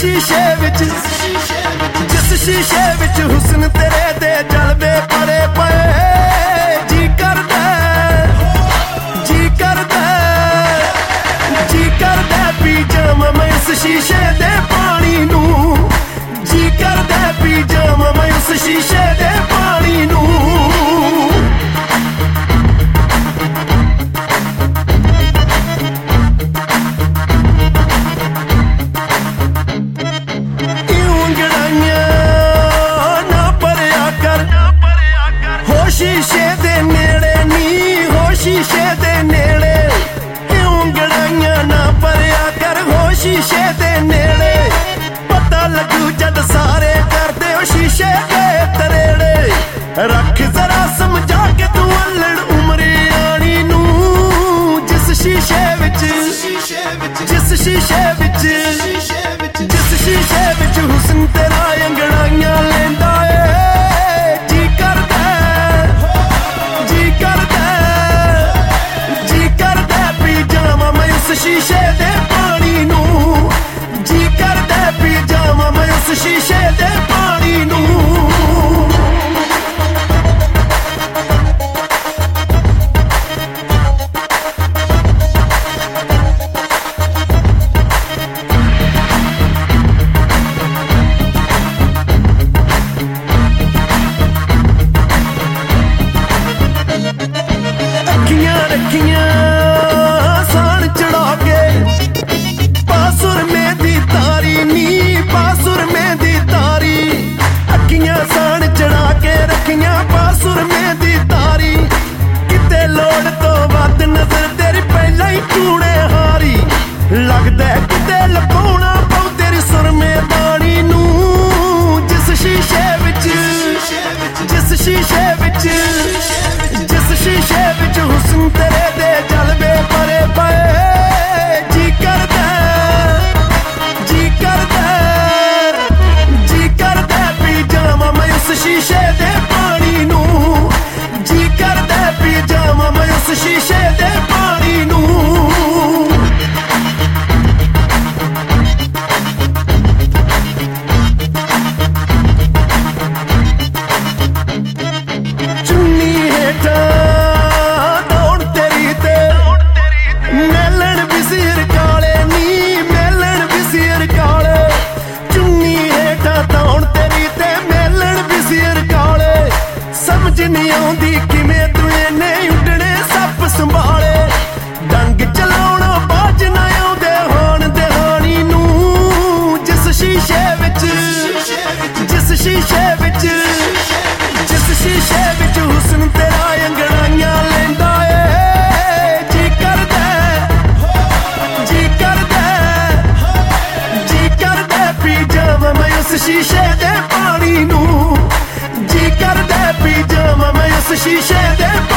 शीशे विच जिस शीशे विच हुस्न तेरे दे जलवे पड़े पए जी करदा पी जावां मैं उस शीशे दे पानी नू जी करदा पी जावां मैं उस शीशे दे पानी नू शीशे दे नेड़े नी हो शीशे दे नेड़े उंगड़ाइयां ना परया कर हो शीशे दे नेड़े पता लगू जद सारे करदे हो शीशे दे तरेड़े रख जरा समझा के तू अल्लड़ उमरे आनी नू जिस शीशे विच हुस्न तेरा अंगड़ाइयां लेंदा है शीशे दे पानी नू जी करदा पी जावां मैं उस शीशे दे पानी नू अखियां रखियां बासुर में दी तारी अखियां सान चढ़ा के रखियां बासुर में दी तारी किते लोड़ तो वध नजर तेरी पहला ही टूणे हारी लगदा किते लुकाउणा पऊ तेरी सुर में बाणी नू जिस शीशे विच हुस्न तेरे दे जलवे परे पए जी करदा पी जावां मैं उस शीशे दे पानी नू जी करदा पी जावां मैं उस शीशे दे पानी नू चुन्नी हेठा दौड़ तेरी ते मेलण बिसीर काले नी मेलण बिसीर काले चुन्नी हेठा दौड़ तेरी ते मेलण बिसीर काले समझ नहीं आउंदी किवें तू इन्ने उड्डणे सप संभाले डंग चलाउणा बाज ना आउंदे होण दहानी नू जिस शीशे विच हुस्न तेरा अंगड़ाइयां लेंदा ए जी करदा पी जावां मैं उस शीशे दे पानी नू जी करदा पी जावां मैं उस शीशे दे